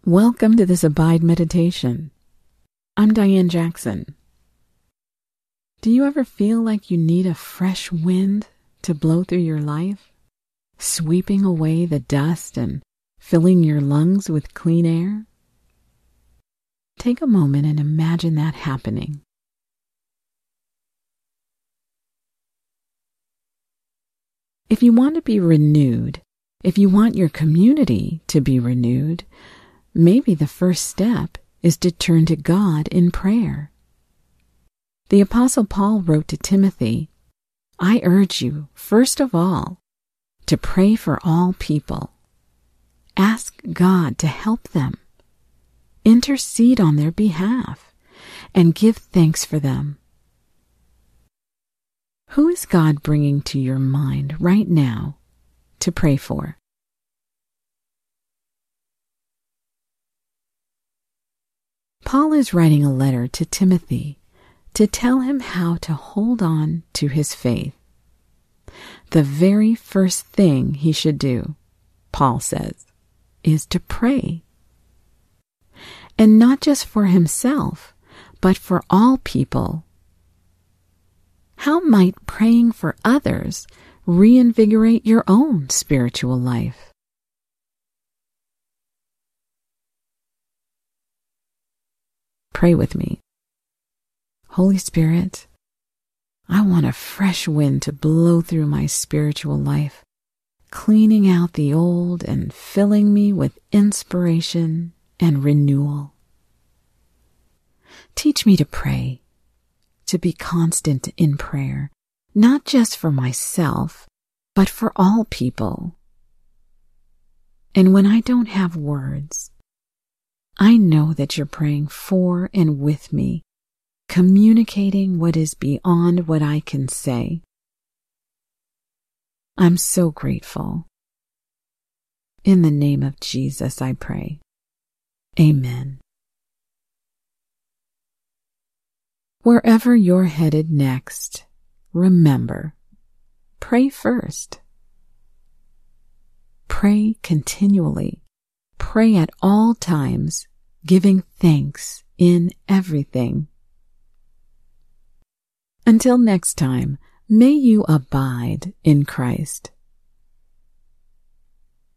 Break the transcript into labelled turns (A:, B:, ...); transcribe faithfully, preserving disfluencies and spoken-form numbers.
A: Welcome to this Abide Meditation. I'm Diane Jackson. Do you ever feel like you need a fresh wind to blow through your life, sweeping away the dust and filling your lungs with clean air? Take a moment and imagine that happening. If you want to be renewed, if you want your community to be renewed, maybe the first step is to turn to God in prayer. The Apostle Paul wrote to Timothy, "I urge you, first of all, to pray for all people. Ask God to help them, intercede on their behalf, and give thanks for them." Who is God bringing to your mind right now to pray for? Paul is writing a letter to Timothy to tell him how to hold on to his faith. The very first thing he should do, Paul says, is to pray. And not just for himself, but for all people. How might praying for others reinvigorate your own spiritual life? Pray with me. Holy Spirit, I want a fresh wind to blow through my spiritual life, cleaning out the old and filling me with inspiration and renewal. Teach me to pray, to be constant in prayer, not just for myself, but for all people. And when I don't have words, I know that you're praying for and with me, communicating what is beyond what I can say. I'm so grateful. In the name of Jesus, I pray. Amen. Wherever you're headed next, remember, pray first. Pray continually. Pray at all times, giving thanks in everything. Until next time, may you abide in Christ.